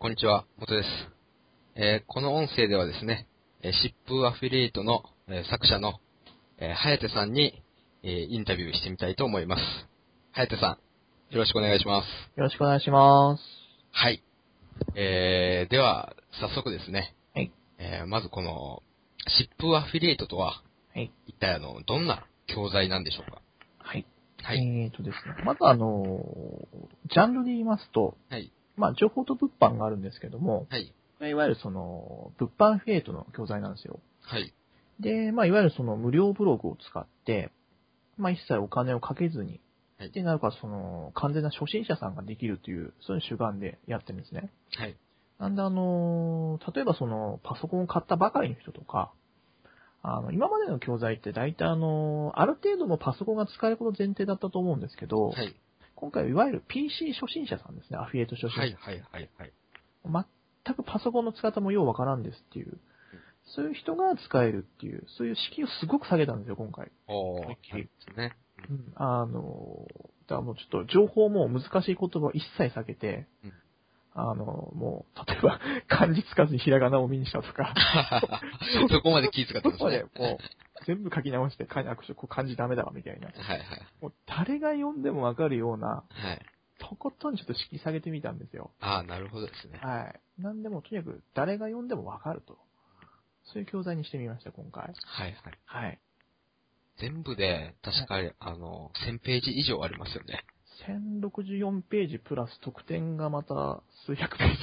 こんにちは、元です。この音声ではですね、疾風アフィリエイトの、作者の、颯さんに、インタビューしてみたいと思います。颯さん、よろしくお願いします。 よろしくお願いします。 はい。では、早速ですね、 はい。 まずこの、疾風アフィリエイトとは、 はい。 一体どんな教材なんでしょうか？ はい。 はい。 ですね。まずジャンルで言いますと、 はい。 情報と物販があるんですけども、 はい。 いわゆる物販アフィリエイトの教材なんですよ。 はい。 で、いわゆる無料ブログを使って、一切お金をかけずに、 はい。 で、なるか完全な初心者さんができるという、そういう主眼でやってるんですね。 はい。 なんで例えばパソコンを買ったばかりの人とか、今までの教材って大体ある程度のパソコンが使えること前提だったと思うんですけど、 はい。 今回はいわゆる PC 初心者さんですね、アフィリエイト初心者。 はい。はい。はい。はい。 全くパソコンの使い方もようわからんですっていう、そういう人が使えるっていう、そういう敷居をすごく下げたんですよ、今回。 おー、そうですね。 うん。だからもうちょっと情報も難しい言葉を一切避けて、 うんもう、例えば、漢字つかずにひらがなを見にしたとか、 そこまで気遣ってますね。 そこまでもう、全部書き直して、漢字ダメだわ、みたいな。 はいはい。 もう、誰が読んでもわかるような、 はい。 とことんちょっと敷居下げてみたんですよ。 ああ、なるほどですね。 はい。なんでも、とにかく、誰が読んでもわかると。そういう教材にしてみました、今回。 はいはい。 はい。 全部で、確かに、1000ページ以上ありますよね。 1064ページプラス得点がまた数百ページ。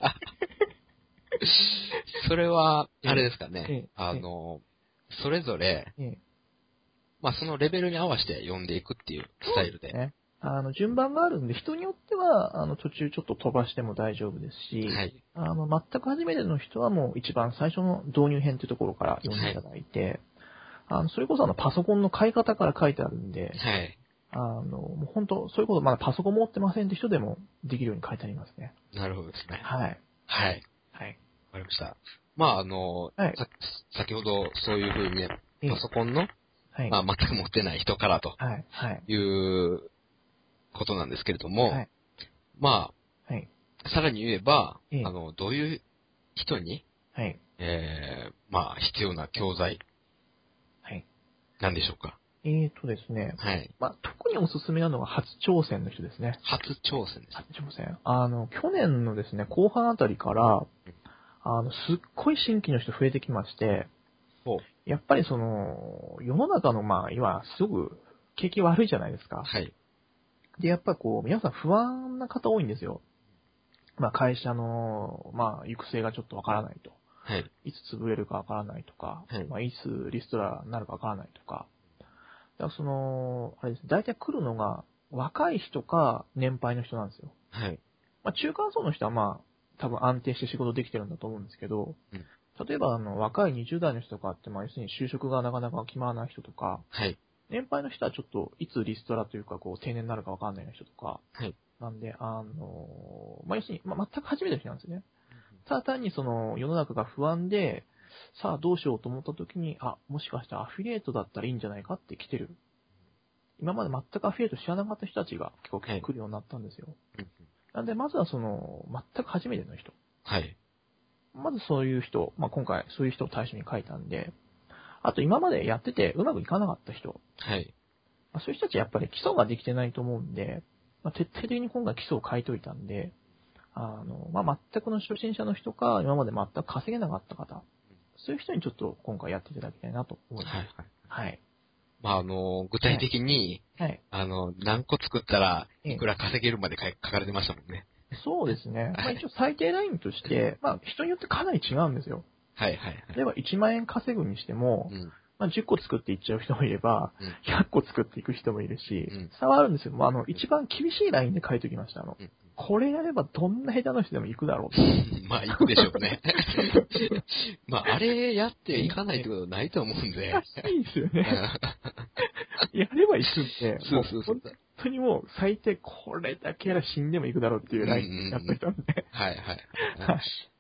それは、あれですかね。 ええそれぞれ、 ええまあ、そのレベルに合わせて読んでいくっていうスタイルで。 ね。順番があるんで、人によっては、途中ちょっと飛ばしても大丈夫ですし、 はい。 全く初めての人はもう一番最初の導入編っていうところから読んでいただいて、それこそパソコンの買い方から書いてあるんで、 はい。 もう本当、それこそまだパソコン持ってませんって人でもできるように書いてありますね。 なるほどですね。 はい。 はい。 はい。 わかりました。まあ、 はい。 先ほどそういうふうにね、 ええパソコンの、 はい。 まあ、全く持ってない人からとはい。はい。 いうことなんですけれども、 はい。 まはい。 あ、さらに言えば、 ええどういう人に、 はい。 まあ、必要な教材はい。 なんでしょうか？ ですね。 はい。 特におすすめなのが初挑戦の人ですね。 初挑戦です初挑戦。去年のですね、後半あたりから、すっごい新規の人増えてきまして、 ほう。 やっぱり世の中の今、すごく景気悪いじゃないですか。 はい。 で、やっぱり皆さん不安な方多いんですよ。会社の、行く末がちょっとわからないと。 はい。 いつ潰れるかわからないとか、 はい。 いつリストラになるかわからないとか。だからあれですね、大体来るのが若い人か年配の人なんですよ。 はい。 中間層の人は多分安定して仕事できてるんだと思うんですけど、 うん。 例えば若い20代の人とかって、要するに就職がなかなか決まらない人とか、 はい。 年配の人はちょっといつリストラというか、定年になるかわかんない人とか、 はい。 なんで、要するに、全く初めての人なんですよね。ただ単に世の中が不安で、さあどうしようと思った時に、もしかしたらアフィリエイトだったらいいんじゃないかって来てる。今まで全くアフィリエイト知らなかった人たちが結構はい。 来るようになったんですよ。 うんなんで、まずは全く初めての人。 はい。 まずそういう人、今回そういう人を対象に書いたんで、あと今までやっててうまくいかなかった人、 はい。 そういう人たちやっぱり基礎ができてないと思うんで、徹底的に今回基礎を書いといたんで、全くの初心者の人か、今まで全く稼げなかった方、そういう人にちょっと今回やっていただきたいなと思います。 はい。はい。 はい。 まあ、具体的に、 はい。 何個作ったらええいくら稼げるまで書かれてましたもんね。 そうですね。 はい。 一応最低ラインとして、人によってかなり違うんですよ。 はいはいはい。 例えば1万円稼ぐにしても、 うん。 10個作っていっちゃう人もいれば、 うん。 100個作っていく人もいるし、 うん。 差はあるんですよ。一番厳しいラインで書いておきました。 うん。 これやればどんな下手な人でも行くだろうと。 まあ、行くでしょうね。まあ、あれやっていかないってことないと思うんで。 難しいですよね。やれば行くんで、 そうそうそう。 本当にもう最低これだけやら死んでも行くだろうっていううんうんうラインやっといん。 たんで。 はいはい。 はい。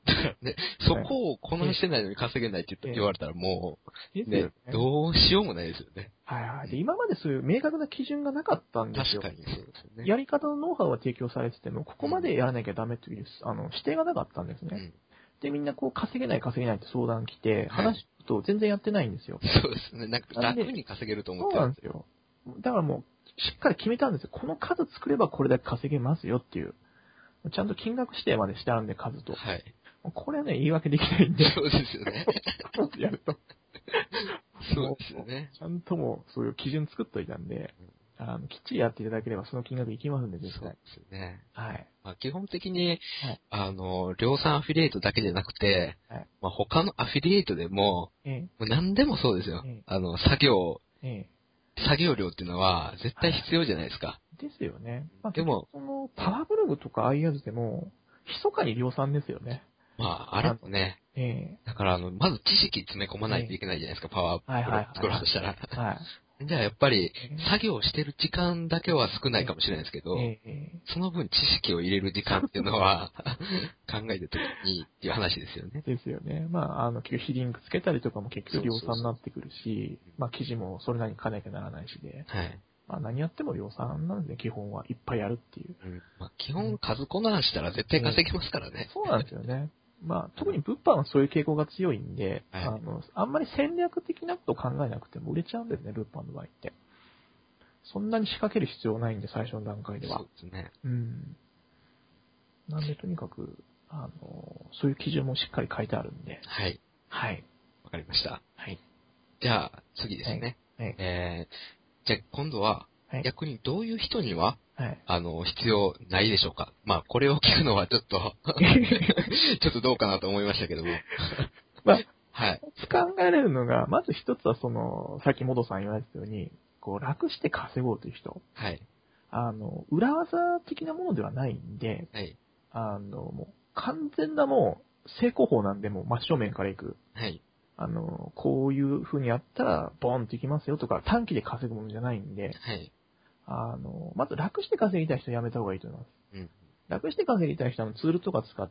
ね、そこをこなしてないのに稼げないって言われたらもう、ね、 ですよね。 どうしようもないですよね。 はいはい。で、今までそういう明確な基準がなかったんですよ。 確かにそうですよね。 やり方のノウハウは提供されてても、ここまでやらなきゃダメという、指定がなかったんですね。 うん。 で、みんなこう、稼げないって相談来て、 はい話すと全然やってないんですよ。 そうですね。なんか楽に稼げると思っそうてる。 なんですよ。だからもう、しっかり決めたんですよ。この数作ればこれだけ稼げますよっていう。ちゃんと金額指定までしてあるんで、数と。 はい。 これはね、言い訳できないんで。 そうですよね。 やると。 そうですよね。 ちゃんともう、そういう基準作っといたんで、きっちりやっていただければその金額いきますんで、絶対。 そうですよね。 はい。 まあ、基本的に、 はい。 量産アフィリエイトだけじゃなくて、 はい。 まあ、他のアフィリエイトでも、 えもう何でもそうですよ。 ええ作業量っていうのは絶対必要じゃないですか。 ですよね。まあ、 でも、 その、パワーブログとかああいうやつでも、密かに量産ですよね。 まあ、あれもね、 えだからまず知識詰め込まないとえいけないじゃないですか、パワーはいはいはいプロ作ろうとしたら。 はい。 じゃあやっぱりえ作業してる時間だけは少ないかもしれないですけど、その分知識を入れる時間っていうのは考えたときにっていう話ですよね。 ですよね。まあ、結局非リンクつけたりとかも結局量産になってくるし、まあ、記事もそれなりに書かなきゃならないしで、 はい。 まあ、何やっても量産なんですね、基本はいっぱいやるっていう。 まあ、基本数こなしたら絶対稼げますからね。 そうなんですよね。まあ、特に物販はそういう傾向が強いんで、 はいあんまり戦略的なことを考えなくても売れちゃうんですね、物販の場合って。そんなに仕掛ける必要ないんで、最初の段階では。 そうですね。 うん。なんで、とにかく、そういう基準もしっかり書いてあるんで。 はい。 はい。 わかりました。 はい。 じゃあ、次ですね。 はい。 じゃあ今度は、 はい。 逆にどういう人には、 はい。 必要ないでしょうか。まあ、これを聞くのはちょっとちょっとどうかなと思いましたけども。 まあ、 はい。 考えられるのが、まず一つはさっきモドさん言われてたように、こう、楽して稼ごうという人。 はい。 裏技的なものではないんで、 はい。 もう、完全なもう、成功法なんで、もう真正面から行く。 はい。 こういう風にやったら、ボーンっていきますよとか、短期で稼ぐものじゃないんで、 はい。 まず楽して稼ぎたい人はやめた方がいいと思います。 うん。 楽して稼ぎたい人はツールとか使って、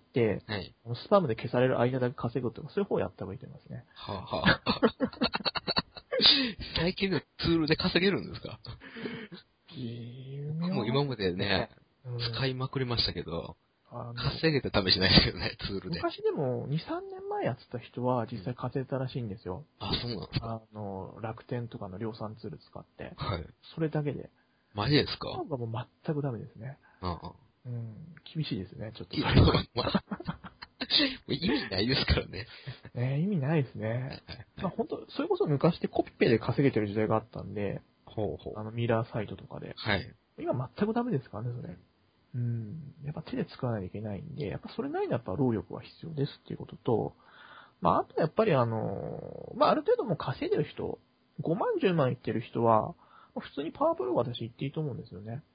はい。 スパムで消される間だけ稼ぐとか、そういう方をやった方がいいと思いますね。 はあ、はあ、最近のツールで稼げるんですか？僕も今までね、使いまくりましたけど、稼げて試しないですけどね、ツールで。 昔でも2、3年前やってた人は実際稼いだらしいんですよ。 あ、そうなんですか？ 楽天とかの量産ツール使って。 はい。 それだけで。 マジですか？ 今はもう全くダメですね。 ああ。 厳しいですね、ちょっと。 まあ、意味ないですからね。 意味ないですね。まあ本当それこそ昔ってコピペで稼げてる時代があったんで、 ほうほう。 ミラーサイトとかで。 はい。 今全くダメですからね、それ。やっぱ手で使わないといけないんで、やっぱそれなりのやっぱ労力は必要ですっていうことと、まああとやっぱりまあある程度もう稼いでる人、5万10万いってる人は、普通にパワープロが私言っていいと思うんですよね。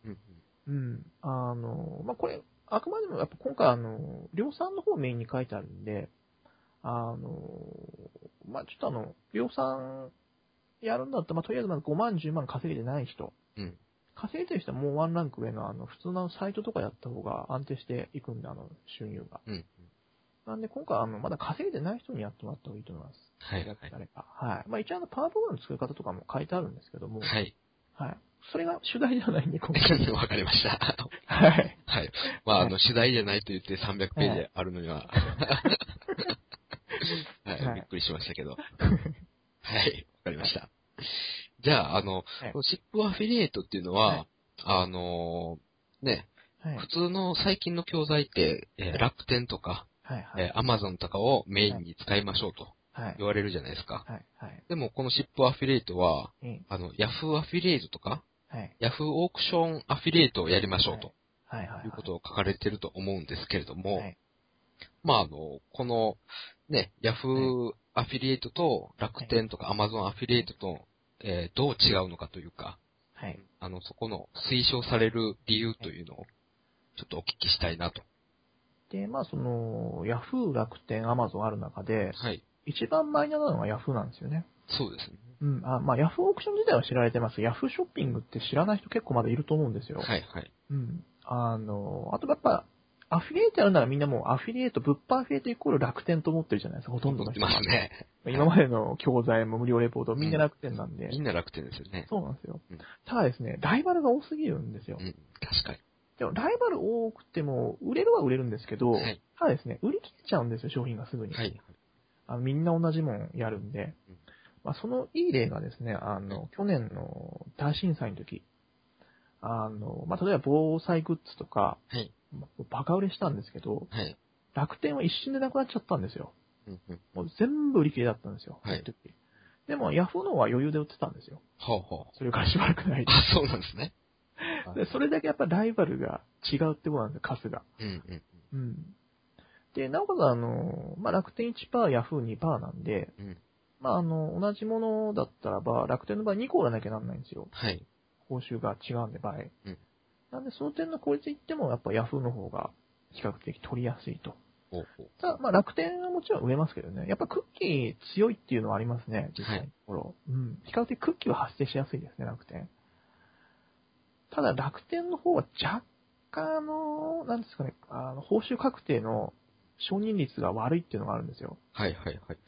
まあこれ、あくまでもやっぱ今回量産の方をメインに書いてあるんで、まあちょっと量産やるんだったら、まあとりあえずまず5万10万稼げてない人、稼いでる人はもうワンランク上の普通のサイトとかやった方が安定していくんで、収入が。なんで今回まだ稼いでない人にやってもらった方がいいと思います。 はい。 誰か。はい。まあ一応パワープロの作り方とかも書いてあるんですけども。 はい。 はい。それが主題じゃないんで、今回。わかりました。 はい。 はい。まあ主題じゃないと言って300ページあるのには、はい、びっくりしましたけど。はい。わかりました。じゃあ、シップアフィリエイトっていうのは、ね、普通の最近の教材って、楽天とか、アマゾンとかをメインに使いましょうと言われるじゃないですか。でも、このシップアフィリエイトは、ヤフーアフィリエイトとか、ヤフーオークションアフィリエイトをやりましょうと、いうことを書かれてると思うんですけれども、まあ、この、ね、ヤフーアフィリエイトと楽天とかアマゾンアフィリエイトと、どう違うのかというか、そこの推奨される理由というのを、ちょっとお聞きしたいなと。 で、まあヤフー、楽天、アマゾンある中で、一番マイナーなのはヤフーなんですよね。 そうですね。 まあヤフーオークション自体は知られてます。ヤフーショッピングって知らない人結構まだいると思うんですよ。あとやっぱ、 アフィリエイトやるならみんなもうアフィリエイト、物販アフィリエイトイコール楽天と思ってるじゃないですか、ほとんどの人が。 ますね。 今までの教材も無料レポート、みんな楽天なんで。 みんな楽天ですよね。 そうなんですよ。 うんただですね、ライバルが多すぎるんですよ。 うん、確かに。 でも、ライバル多くても、売れるは売れるんですけど、 はいただですね、売り切れちゃうんですよ、商品がすぐに。 はい。 みんな同じもんやるんで。 うんまあ、そのいい例がですね、去年の大震災の時、まあ、例えば防災グッズとか、 はい。 バカ売れしたんですけど、 はい。 楽天は一瞬でなくなっちゃったんですよ。 うんうん。 もう全部売り切れだったんですよ。 はいその時でも、ヤフーの方は余裕で売ってたんですよ。 ほうほう。 それからしばらくないで。 あ、そうなんですね。 で、それだけやっぱライバルが違うってことなんですよ、数が。 うんうんうん。で、なおかつまあ、楽天1%、ヤフー2%なんで、 うん。うん。 まあ、同じものだったらば、楽天の場合2個売らなきゃなんないんですよ。 はい。 報酬が違うんで、場合。 うん。 なんで、その点の効率言っても、やっぱヤフーの方が比較的取りやすいと。 ほうほう。 ただ、まあ、楽天はもちろん売れますけどね。やっぱクッキー強いっていうのはありますね、実際のところ。うん。比較的クッキーは発生しやすいですね、楽天。ただ、楽天の方は若干なんですかね、報酬確定の承認率が悪いっていうのがあるんですよ。 はいはいはい。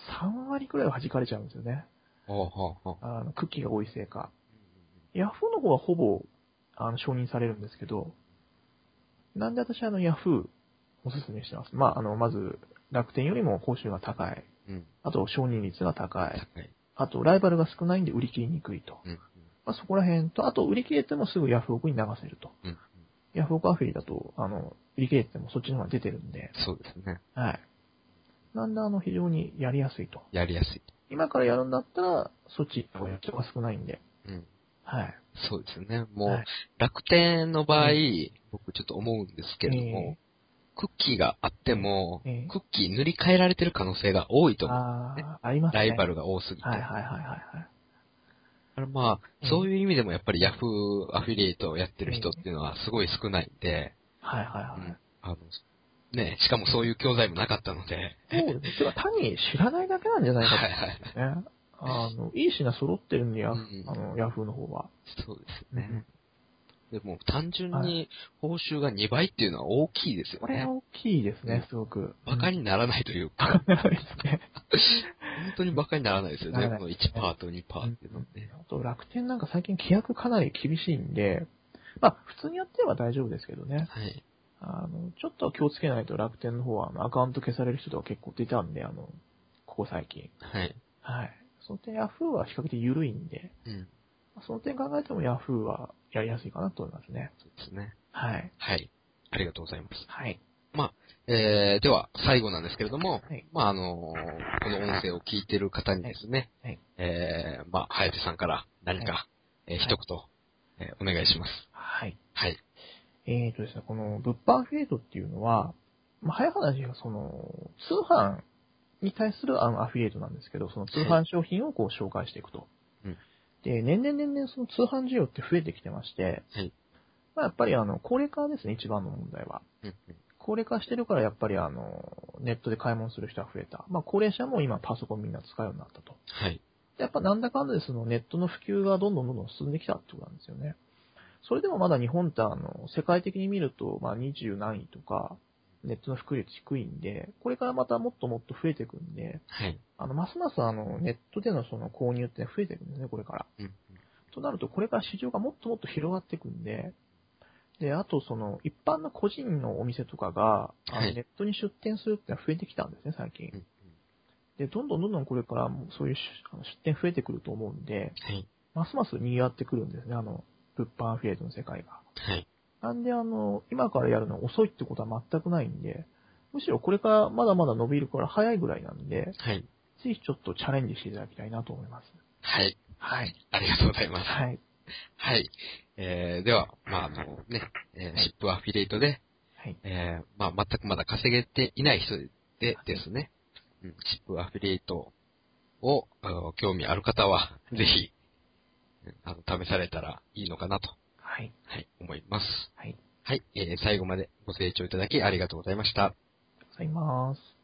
3割くらいは弾かれちゃうんですよね。 ほうほうほう。 クッキーが多いせいか。ヤフーの方はほぼ、承認されるんですけど、なんで私ヤフーおすすめしてます。まあ、まず、楽天よりも報酬が高い。 うん。 あと、承認率が高い。 高い。 あと、ライバルが少ないんで売り切りにくいと。 うん。 まあ、そこら辺と、あと、売り切れてもすぐヤフオクに流せると。 うん。 ヤフオクアフィリだと、売り切れてもそっちの方が出てるんで。 そうですね。 はい。なんで、非常にやりやすいと。 やりやすい。 今からやるんだったら、そっち行った方が人が少ないんで。 うん。 はい。 そうですね。もう、 はい楽天の場合、 え僕ちょっと思うんですけれども、 えクッキーがあっても、 ええクッキー塗り替えられてる可能性が多いと思う。 ありますね。 ライバルが多すぎて。 はいはいはいはいはい。 だからまあ、そういう意味でもやっぱりヤフーアフィリエイトをやってる人っていうのはすごい少ないんで、 はいはいはい。 うんね、しかもそういう教材もなかったので。 そうですね。てか単に知らないだけなんじゃないかはいはい。 とね。いい品揃ってるんで、 うんヤフーの方は。 そうですね。でも単純に報酬が2倍っていうのは大きいですよね。 これは大きいですうんね、すごく。 バカにならないというか。 バカにならないですね。 本当にバカにならないですよね。 ならないこの1%と2%っていうのはね。 あと楽天なんか最近規約かなり厳しいんで、まあ普通にやってれば大丈夫ですけどね。 はい。 ちょっと気をつけないと楽天の方はアカウント消される人とか結構出たんで、ここ最近。 はい。 はい。その点ヤフーは比較的緩いんで、 うん。 その点考えてもヤフーはやりやすいかなと思いますね。 そうですね。 はい。 はい。ありがとうございます。 はい。 まあ、では、最後なんですけれども、 はいまあ、この音声を聞いている方にですね、 はい。 まあ、はやてさんから何か、 は一言、お願いします。 はい。 はい。 ですね、この物販アフィリエイトっていうのは、まあ、早い話が通販に対するアフィリエイトなんですけど、その通販商品をこう紹介していくと。 うんで、年々その通販需要って増えてきてまして、 はい。 まあ、やっぱり高齢化ですね、一番の問題は。 うん高齢化してるからやっぱりネットで買い物する人が増えた。まあ、高齢者も今パソコンみんな使うようになったと。 はい。 やっぱなんだかんだでそのネットの普及がどんどん進んできたってことなんですよね。それでもまだ日本って世界的に見ると、まあ20何位とか、ネットの普及率低いんで、これからまたもっともっと増えていくんで、 はい。 ますますネットでのその購入って増えていくんですね、これから。 うんとなると、これから市場がもっともっと広がっていくんで、で、あと一般の個人のお店とかが、 はいネットに出店するってのは増えてきたんですね、最近うん。 で、どんどんこれからそういう出店増えてくると思うんで、 はい。 ますます賑わってくるんですね、物販アフィリエイトの世界が。 はい。 なんで今からやるの遅いってことは全くないんで、むしろこれからまだまだ伸びるから早いぐらいなんで、 はい。 ぜひちょっとチャレンジしていただきたいなと思います。 はい。 はい。 ありがとうございます。 はい。 はい。では、まあ、ね、シップアフィリエイトで、 はい。 まあ、全くまだ稼げていない人でですね、シップアフィリエイトを、興味ある方は、ぜひ、試されたらいいのかなと、 はい。 はい、思います。 はい。 はい、最後までご清聴いただきありがとうございました。 ございます。